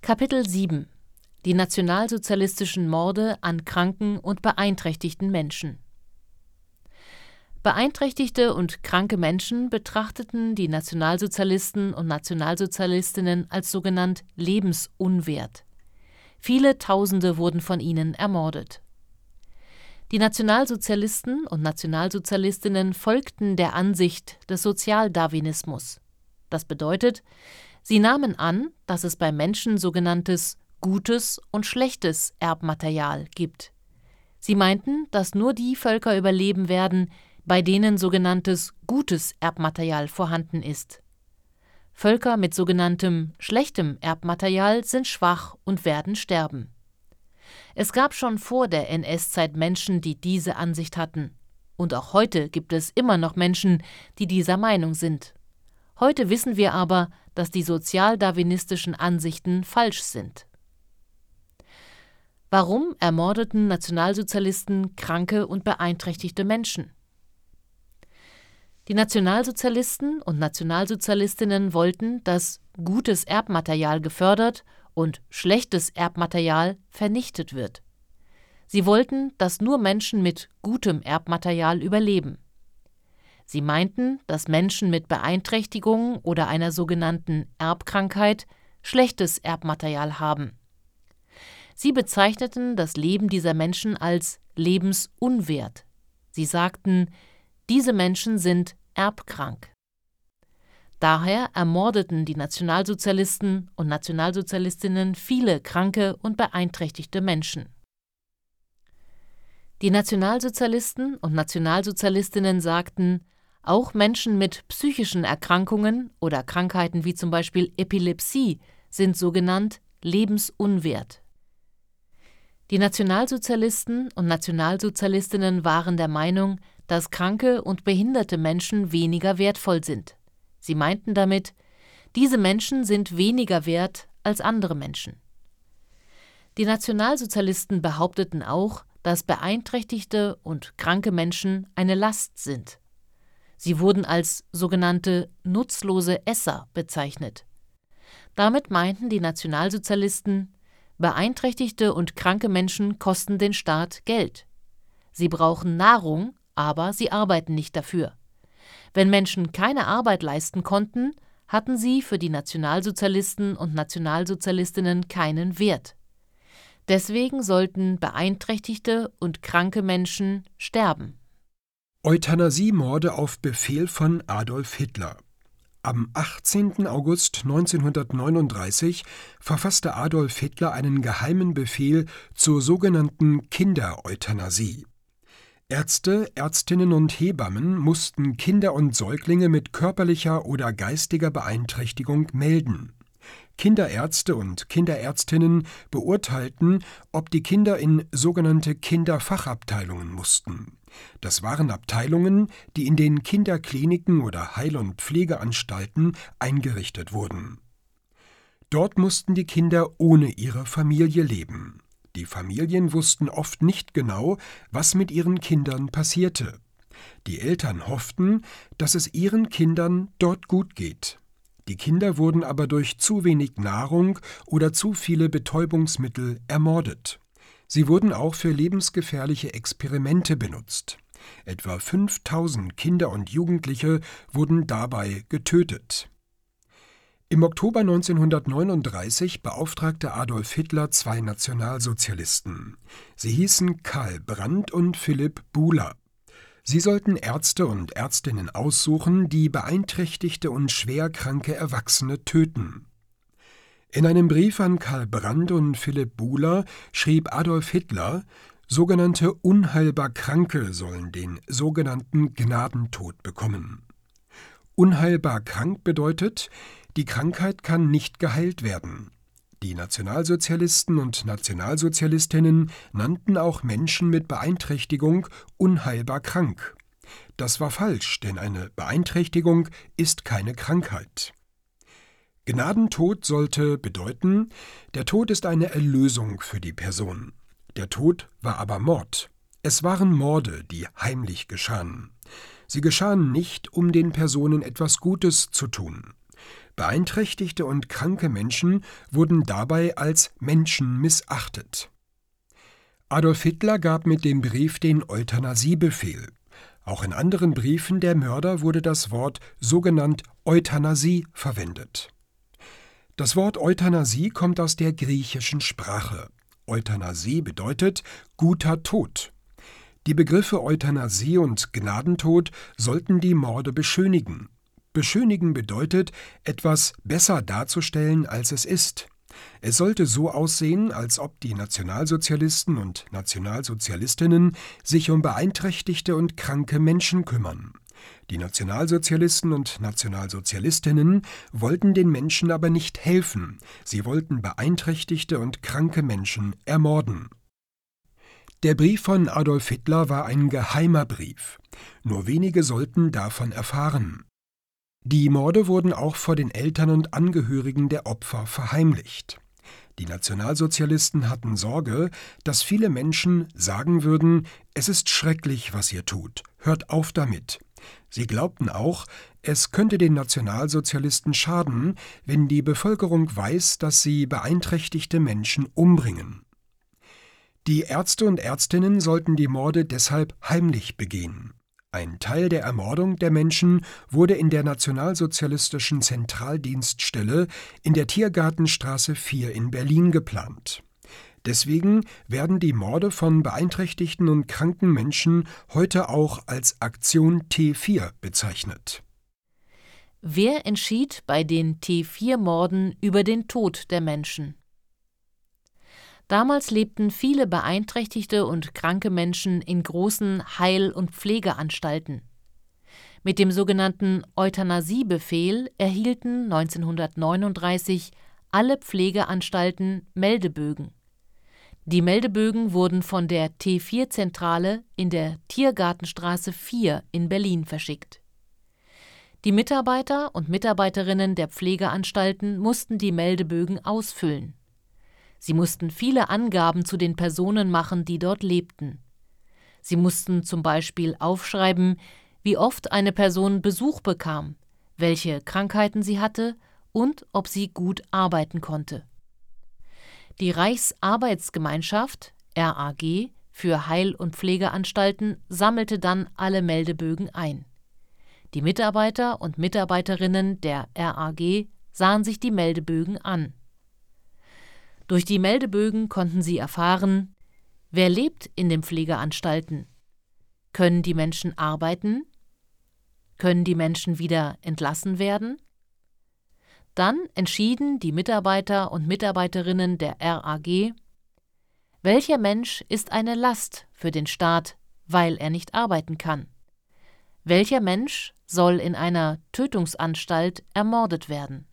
Kapitel 7 – Die nationalsozialistischen Morde an kranken und beeinträchtigten Menschen. Beeinträchtigte und kranke Menschen betrachteten die Nationalsozialisten und Nationalsozialistinnen als sogenannt lebensunwert. Viele Tausende wurden von ihnen ermordet. Die Nationalsozialisten und Nationalsozialistinnen folgten der Ansicht des Sozialdarwinismus. Das bedeutet, sie nahmen an, dass es bei Menschen sogenanntes gutes und schlechtes Erbmaterial gibt. Sie meinten, dass nur die Völker überleben werden, bei denen sogenanntes gutes Erbmaterial vorhanden ist. Völker mit sogenanntem schlechtem Erbmaterial sind schwach und werden sterben. Es gab schon vor der NS-Zeit Menschen, die diese Ansicht hatten. Und auch heute gibt es immer noch Menschen, die dieser Meinung sind. Heute wissen wir aber, dass die sozialdarwinistischen Ansichten falsch sind. Warum ermordeten Nationalsozialisten kranke und beeinträchtigte Menschen? Die Nationalsozialisten und Nationalsozialistinnen wollten, dass gutes Erbmaterial gefördert und schlechtes Erbmaterial vernichtet wird. Sie wollten, dass nur Menschen mit gutem Erbmaterial überleben. Sie meinten, dass Menschen mit Beeinträchtigungen oder einer sogenannten Erbkrankheit schlechtes Erbmaterial haben. Sie bezeichneten das Leben dieser Menschen als lebensunwert. Sie sagten, diese Menschen sind erbkrank. Daher ermordeten die Nationalsozialisten und Nationalsozialistinnen viele kranke und beeinträchtigte Menschen. Die Nationalsozialisten und Nationalsozialistinnen sagten, auch Menschen mit psychischen Erkrankungen oder Krankheiten wie zum Beispiel Epilepsie sind sogenannt lebensunwert. Die Nationalsozialisten und Nationalsozialistinnen waren der Meinung, dass kranke und behinderte Menschen weniger wertvoll sind. Sie meinten damit, diese Menschen sind weniger wert als andere Menschen. Die Nationalsozialisten behaupteten auch, dass beeinträchtigte und kranke Menschen eine Last sind. Sie wurden als sogenannte nutzlose Esser bezeichnet. Damit meinten die Nationalsozialisten, beeinträchtigte und kranke Menschen kosten den Staat Geld. Sie brauchen Nahrung, aber sie arbeiten nicht dafür. Wenn Menschen keine Arbeit leisten konnten, hatten sie für die Nationalsozialisten und Nationalsozialistinnen keinen Wert. Deswegen sollten beeinträchtigte und kranke Menschen sterben. Euthanasiemorde auf Befehl von Adolf Hitler. Am 18. August 1939 verfasste Adolf Hitler einen geheimen Befehl zur sogenannten Kindereuthanasie. Ärzte, Ärztinnen und Hebammen mussten Kinder und Säuglinge mit körperlicher oder geistiger Beeinträchtigung melden. Kinderärzte und Kinderärztinnen beurteilten, ob die Kinder in sogenannte Kinderfachabteilungen mussten. Das waren Abteilungen, die in den Kinderkliniken oder Heil- und Pflegeanstalten eingerichtet wurden. Dort mussten die Kinder ohne ihre Familie leben. Die Familien wussten oft nicht genau, was mit ihren Kindern passierte. Die Eltern hofften, dass es ihren Kindern dort gut geht. Die Kinder wurden aber durch zu wenig Nahrung oder zu viele Betäubungsmittel ermordet. Sie wurden auch für lebensgefährliche Experimente benutzt. Etwa 5000 Kinder und Jugendliche wurden dabei getötet. Im Oktober 1939 beauftragte Adolf Hitler zwei Nationalsozialisten. Sie hießen Karl Brandt und Philipp Buhler. Sie sollten Ärzte und Ärztinnen aussuchen, die beeinträchtigte und schwerkranke Erwachsene töten. In einem Brief an Karl Brandt und Philipp Buhler schrieb Adolf Hitler, sogenannte unheilbar Kranke sollen den sogenannten Gnadentod bekommen. Unheilbar krank bedeutet, die Krankheit kann nicht geheilt werden. Die Nationalsozialisten und Nationalsozialistinnen nannten auch Menschen mit Beeinträchtigung unheilbar krank. Das war falsch, denn eine Beeinträchtigung ist keine Krankheit. Gnadentod sollte bedeuten, der Tod ist eine Erlösung für die Person. Der Tod war aber Mord. Es waren Morde, die heimlich geschahen. Sie geschahen nicht, um den Personen etwas Gutes zu tun. Beeinträchtigte und kranke Menschen wurden dabei als Menschen missachtet. Adolf Hitler gab mit dem Brief den Euthanasiebefehl. Auch in anderen Briefen der Mörder wurde das Wort sogenannt Euthanasie verwendet. Das Wort Euthanasie kommt aus der griechischen Sprache. Euthanasie bedeutet guter Tod. Die Begriffe Euthanasie und Gnadentod sollten die Morde beschönigen. Beschönigen bedeutet, etwas besser darzustellen, als es ist. Es sollte so aussehen, als ob die Nationalsozialisten und Nationalsozialistinnen sich um beeinträchtigte und kranke Menschen kümmern. Die Nationalsozialisten und Nationalsozialistinnen wollten den Menschen aber nicht helfen, sie wollten beeinträchtigte und kranke Menschen ermorden. Der Brief von Adolf Hitler war ein geheimer Brief. Nur wenige sollten davon erfahren. Die Morde wurden auch vor den Eltern und Angehörigen der Opfer verheimlicht. Die Nationalsozialisten hatten Sorge, dass viele Menschen sagen würden, es ist schrecklich, was ihr tut, hört auf damit. Sie glaubten auch, es könnte den Nationalsozialisten schaden, wenn die Bevölkerung weiß, dass sie beeinträchtigte Menschen umbringen. Die Ärzte und Ärztinnen sollten die Morde deshalb heimlich begehen. Ein Teil der Ermordung der Menschen wurde in der nationalsozialistischen Zentraldienststelle in der Tiergartenstraße 4 in Berlin geplant. Deswegen werden die Morde von beeinträchtigten und kranken Menschen heute auch als Aktion T4 bezeichnet. Wer entschied bei den T4-Morden über den Tod der Menschen? Damals lebten viele beeinträchtigte und kranke Menschen in großen Heil- und Pflegeanstalten. Mit dem sogenannten Euthanasiebefehl erhielten 1939 alle Pflegeanstalten Meldebögen. Die Meldebögen wurden von der T4-Zentrale in der Tiergartenstraße 4 in Berlin verschickt. Die Mitarbeiter und Mitarbeiterinnen der Pflegeanstalten mussten die Meldebögen ausfüllen. Sie mussten viele Angaben zu den Personen machen, die dort lebten. Sie mussten zum Beispiel aufschreiben, wie oft eine Person Besuch bekam, welche Krankheiten sie hatte und ob sie gut arbeiten konnte. Die Reichsarbeitsgemeinschaft (RAG) für Heil- und Pflegeanstalten sammelte dann alle Meldebögen ein. Die Mitarbeiter und Mitarbeiterinnen der RAG sahen sich die Meldebögen an. Durch die Meldebögen konnten sie erfahren, wer lebt in den Pflegeanstalten, können die Menschen arbeiten, können die Menschen wieder entlassen werden. Dann entschieden die Mitarbeiter und Mitarbeiterinnen der RAG, welcher Mensch ist eine Last für den Staat, weil er nicht arbeiten kann. Welcher Mensch soll in einer Tötungsanstalt ermordet werden.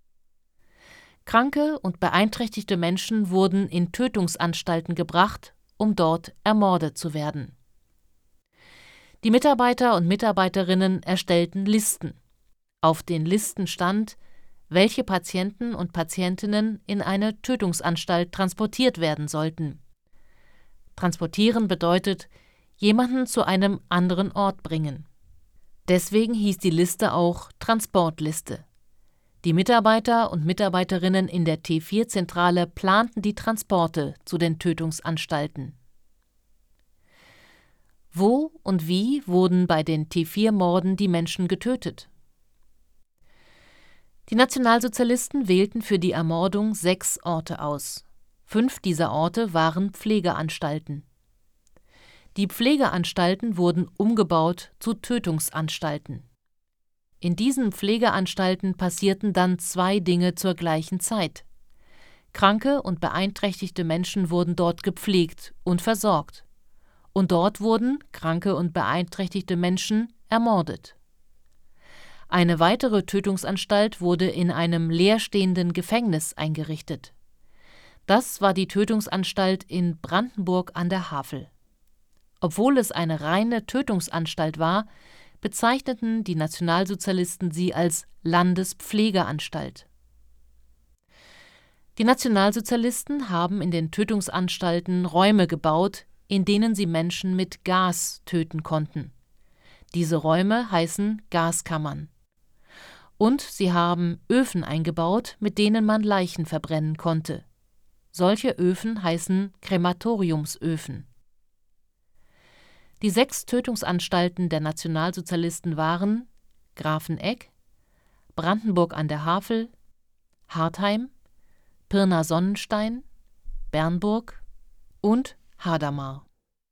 Kranke und beeinträchtigte Menschen wurden in Tötungsanstalten gebracht, um dort ermordet zu werden. Die Mitarbeiter und Mitarbeiterinnen erstellten Listen. Auf den Listen stand, welche Patienten und Patientinnen in eine Tötungsanstalt transportiert werden sollten. Transportieren bedeutet, jemanden zu einem anderen Ort bringen. Deswegen hieß die Liste auch Transportliste. Die Mitarbeiter und Mitarbeiterinnen in der T4-Zentrale planten die Transporte zu den Tötungsanstalten. Wo und wie wurden bei den T4-Morden die Menschen getötet? Die Nationalsozialisten wählten für die Ermordung 6 Orte aus. 5 dieser Orte waren Pflegeanstalten. Die Pflegeanstalten wurden umgebaut zu Tötungsanstalten. In diesen Pflegeanstalten passierten dann 2 Dinge zur gleichen Zeit. Kranke und beeinträchtigte Menschen wurden dort gepflegt und versorgt. Und dort wurden kranke und beeinträchtigte Menschen ermordet. Eine weitere Tötungsanstalt wurde in einem leerstehenden Gefängnis eingerichtet. Das war die Tötungsanstalt in Brandenburg an der Havel. Obwohl es eine reine Tötungsanstalt war, bezeichneten die Nationalsozialisten sie als Landespflegeanstalt. Die Nationalsozialisten haben in den Tötungsanstalten Räume gebaut, in denen sie Menschen mit Gas töten konnten. Diese Räume heißen Gaskammern. Und sie haben Öfen eingebaut, mit denen man Leichen verbrennen konnte. Solche Öfen heißen Krematoriumsöfen. Die 6 Tötungsanstalten der Nationalsozialisten waren Grafenegg, Brandenburg an der Havel, Hartheim, Pirna-Sonnenstein, Bernburg und Hadamar.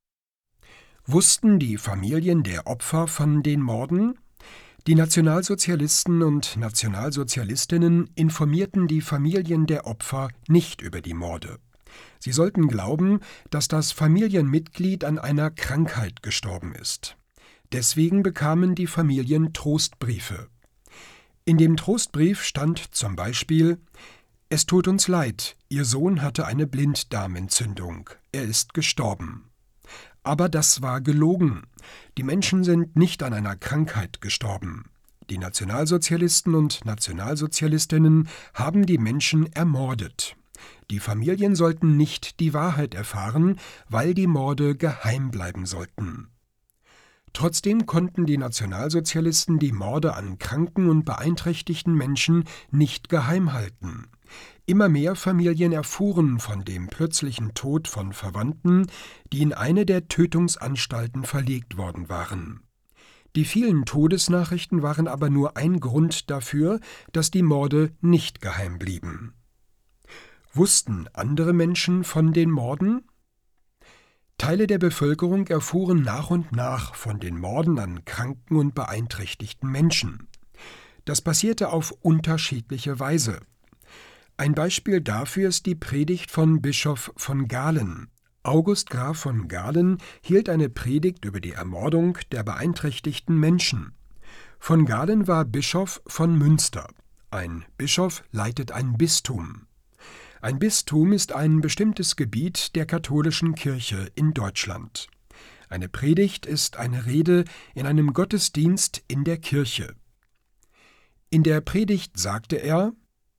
Wussten die Familien der Opfer von den Morden? Die Nationalsozialisten und Nationalsozialistinnen informierten die Familien der Opfer nicht über die Morde. Sie sollten glauben, dass das Familienmitglied an einer Krankheit gestorben ist. Deswegen bekamen die Familien Trostbriefe. In dem Trostbrief stand zum Beispiel: Es tut uns leid, Ihr Sohn hatte eine Blinddarmentzündung. Er ist gestorben. Aber das war gelogen. Die Menschen sind nicht an einer Krankheit gestorben. Die Nationalsozialisten und Nationalsozialistinnen haben die Menschen ermordet. Die Familien sollten nicht die Wahrheit erfahren, weil die Morde geheim bleiben sollten. Trotzdem konnten die Nationalsozialisten die Morde an kranken und beeinträchtigten Menschen nicht geheim halten. Immer mehr Familien erfuhren von dem plötzlichen Tod von Verwandten, die in eine der Tötungsanstalten verlegt worden waren. Die vielen Todesnachrichten waren aber nur ein Grund dafür, dass die Morde nicht geheim blieben. Wussten andere Menschen von den Morden? Teile der Bevölkerung erfuhren nach und nach von den Morden an kranken und beeinträchtigten Menschen. Das passierte auf unterschiedliche Weise. Ein Beispiel dafür ist die Predigt von Bischof von Galen. August Graf von Galen hielt eine Predigt über die Ermordung der beeinträchtigten Menschen. Von Galen war Bischof von Münster. Ein Bischof leitet ein Bistum. Ein Bistum ist ein bestimmtes Gebiet der katholischen Kirche in Deutschland. Eine Predigt ist eine Rede in einem Gottesdienst in der Kirche. In der Predigt sagte er: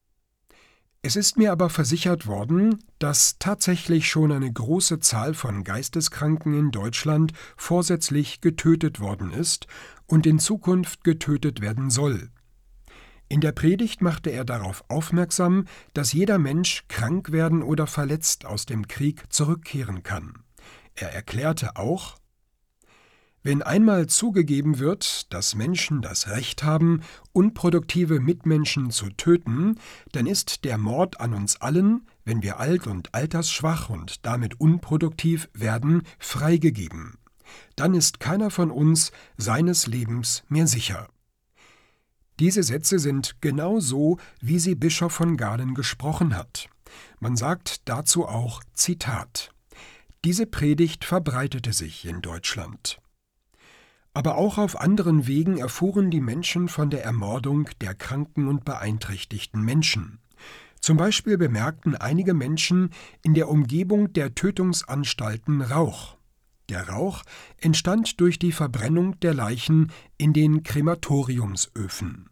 Es ist mir aber versichert worden, dass tatsächlich schon eine große Zahl von Geisteskranken in Deutschland vorsätzlich getötet worden ist und in Zukunft getötet werden soll. In der Predigt machte er darauf aufmerksam, dass jeder Mensch krank werden oder verletzt aus dem Krieg zurückkehren kann. Er erklärte auch: Wenn einmal zugegeben wird, dass Menschen das Recht haben, unproduktive Mitmenschen zu töten, dann ist der Mord an uns allen, wenn wir alt und altersschwach und damit unproduktiv werden, freigegeben. Dann ist keiner von uns seines Lebens mehr sicher. Diese Sätze sind genau so, wie sie Bischof von Galen gesprochen hat. Man sagt dazu auch Zitat. Diese Predigt verbreitete sich in Deutschland. Aber auch auf anderen Wegen erfuhren die Menschen von der Ermordung der kranken und beeinträchtigten Menschen. Zum Beispiel bemerkten einige Menschen in der Umgebung der Tötungsanstalten Rauch. Der Rauch entstand durch die Verbrennung der Leichen in den Krematoriumsöfen.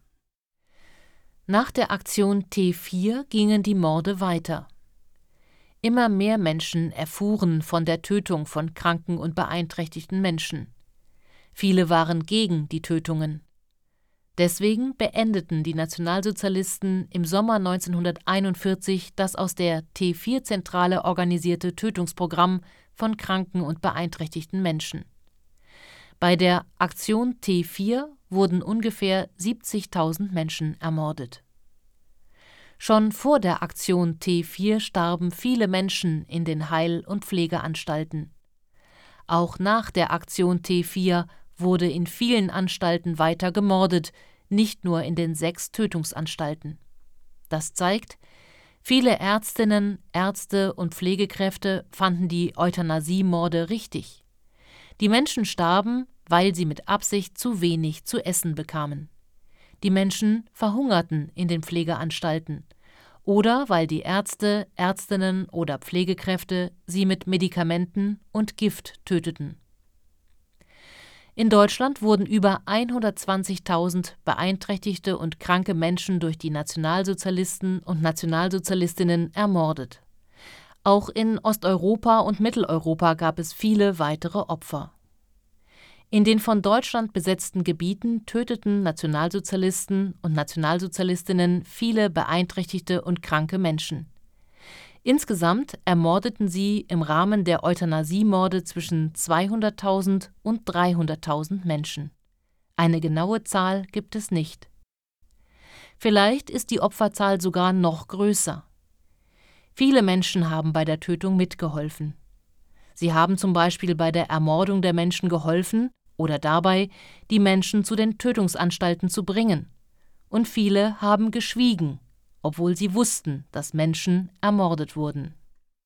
Nach der Aktion T4 gingen die Morde weiter. Immer mehr Menschen erfuhren von der Tötung von kranken und beeinträchtigten Menschen. Viele waren gegen die Tötungen. Deswegen beendeten die Nationalsozialisten im Sommer 1941 das aus der T4-Zentrale organisierte Tötungsprogramm von kranken und beeinträchtigten Menschen. Bei der Aktion T4 wurden ungefähr 70.000 Menschen ermordet. Schon vor der Aktion T4 starben viele Menschen in den Heil- und Pflegeanstalten. Auch nach der Aktion T4 wurde in vielen Anstalten weiter gemordet, nicht nur in den 6 Tötungsanstalten. Das zeigt, viele Ärztinnen, Ärzte und Pflegekräfte fanden die Euthanasiemorde richtig. Die Menschen starben, weil sie mit Absicht zu wenig zu essen bekamen. Die Menschen verhungerten in den Pflegeanstalten oder weil die Ärzte, Ärztinnen oder Pflegekräfte sie mit Medikamenten und Gift töteten. In Deutschland wurden über 120.000 beeinträchtigte und kranke Menschen durch die Nationalsozialisten und Nationalsozialistinnen ermordet. Auch in Osteuropa und Mitteleuropa gab es viele weitere Opfer. In den von Deutschland besetzten Gebieten töteten Nationalsozialisten und Nationalsozialistinnen viele beeinträchtigte und kranke Menschen. Insgesamt ermordeten sie im Rahmen der Euthanasiemorde zwischen 200.000 und 300.000 Menschen. Eine genaue Zahl gibt es nicht. Vielleicht ist die Opferzahl sogar noch größer. Viele Menschen haben bei der Tötung mitgeholfen. Sie haben zum Beispiel bei der Ermordung der Menschen geholfen oder dabei, die Menschen zu den Tötungsanstalten zu bringen. Und viele haben geschwiegen, obwohl sie wussten, dass Menschen ermordet wurden.